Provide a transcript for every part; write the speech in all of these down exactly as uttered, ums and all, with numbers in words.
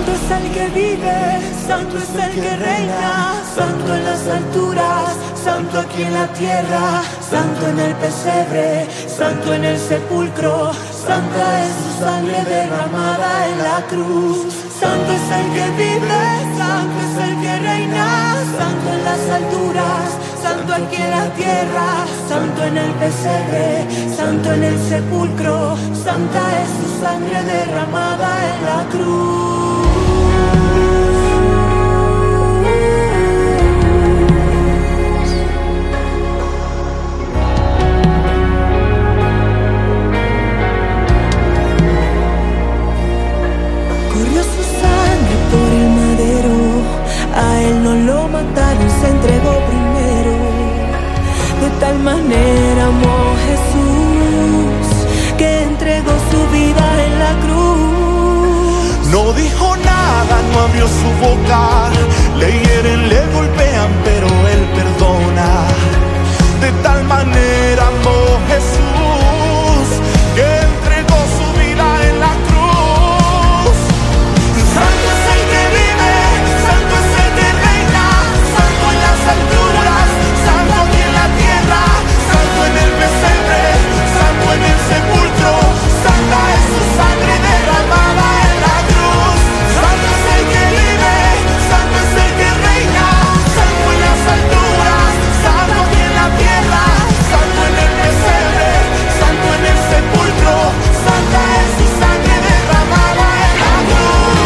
Santo es el que vive, santo es el que reina, santo en las alturas, santo aquí en la tierra, santo en el pesebre, santo en el sepulcro, santa es su sangre derramada en la cruz. Santo es el que vive, santo es el que reina, santo en las alturas, santo aquí en la tierra, santo en el pesebre, santo en el sepulcro, santa es su sangre derramada en la cruz. A él no lo mataron, se entregó primero. De tal manera amó Jesús que entregó su vida en la cruz. No dijo nada, no abrió su boca. Le hieren, le golpean, pero él perdona. De tal manera amó Jesús que entregó su vida en la cruz. Santo es el que vive, santo es el que reina, santo en las alturas, santo aquí en la tierra, santo en el pesebre, santo en el sepulcro, santa es su sangre derramada en la cruz. Santo es el que vive, santo es el que reina, santo en las alturas, santo aquí en la tierra, santo en el pesebre, santo en el sepulcro, santa es su sangre derramada en la cruz.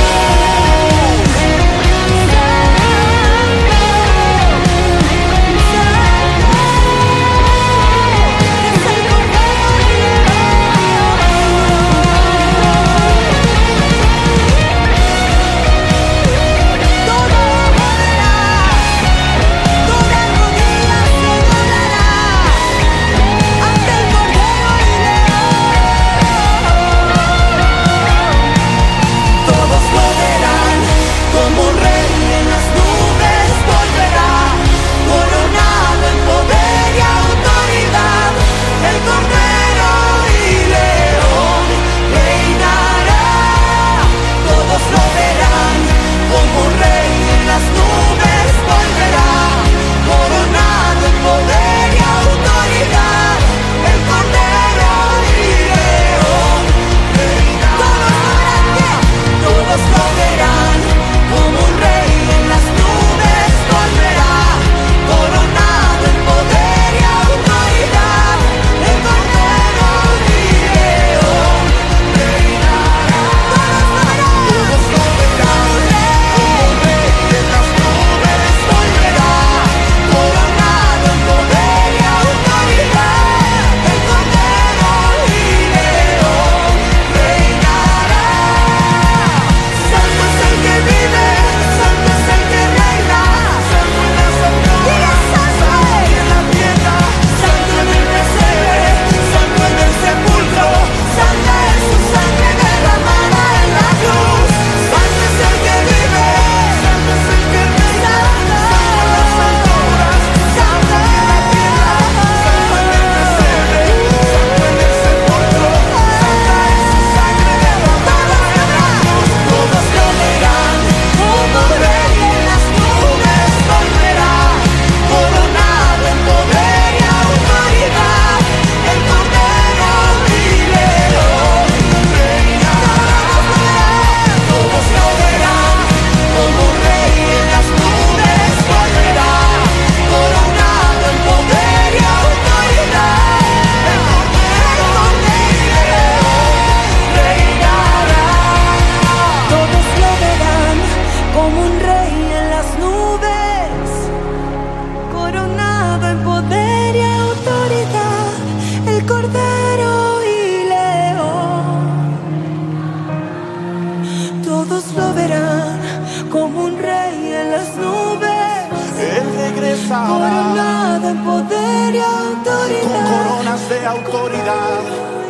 Coronado en poder y autoridad, con coronas de autoridad,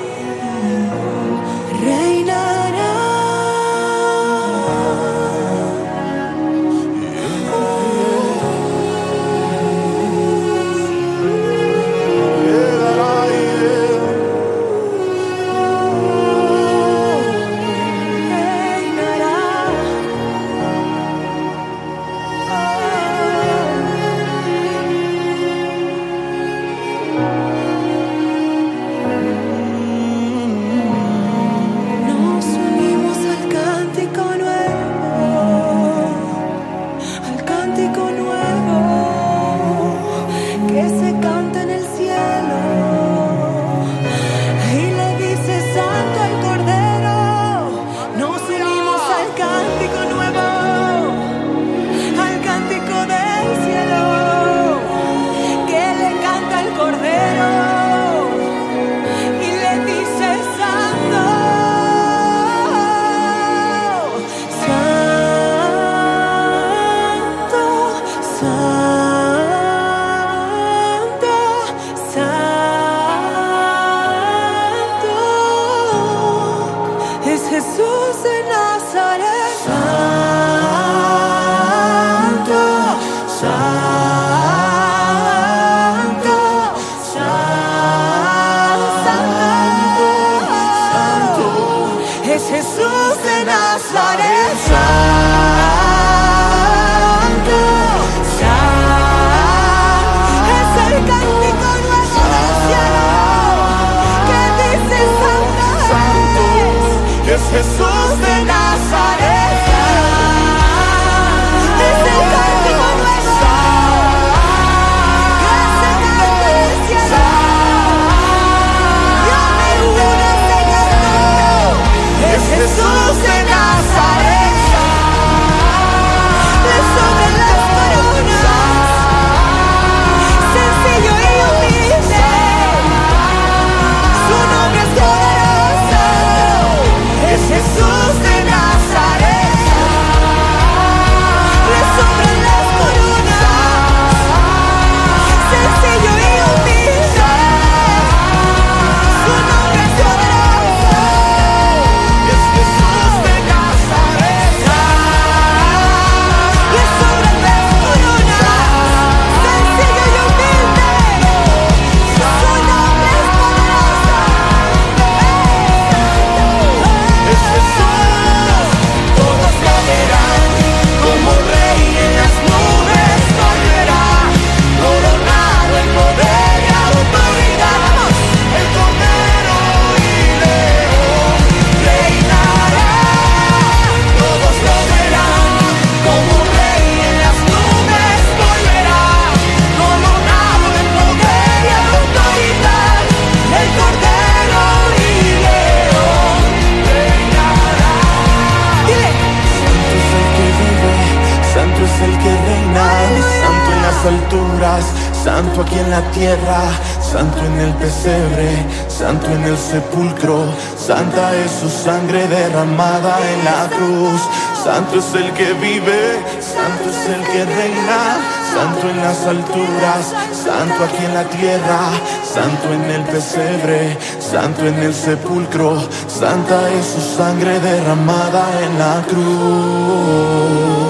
reinará. Reinará. es Jesús de Nazaret. Santo, santo, es el cántico nuevo del cielo que dice santo, santo, es Jesús de Nazaret. Es el cántico nuevo que se canta del cielo. Yo me uno, Señor, Es Jesús de Nazaret. le sobran las coronas, sencillo y humilde, su nombre es poderoso. Es Jesús de Nazaret. Le sobran las coronas, sencillo y humilde, su nombre es poderoso. Es Jesús de Nazaret. Le sobran las coronas, sencillo y humilde, su nombre es poderoso. Es Jesús. Todos lo verán como rey en las nubes volverá, coronado en poder y autoridad. El Cordero y León reinará. Todos lo verán como rey en las nubes volverá, coronado en poder y autoridad. El Cordero y León reinará. Dile, Santo es el que vive, santo es el que reina, santo en las alturas, santo aquí en la tierra, santo en el pesebre, santo en el sepulcro, santa es su sangre derramada en la cruz. Santo es el que vive, santo es el que reina, santo en las alturas, santo aquí en la tierra, santo en el pesebre, santo en el sepulcro, santa es su sangre derramada en la cruz.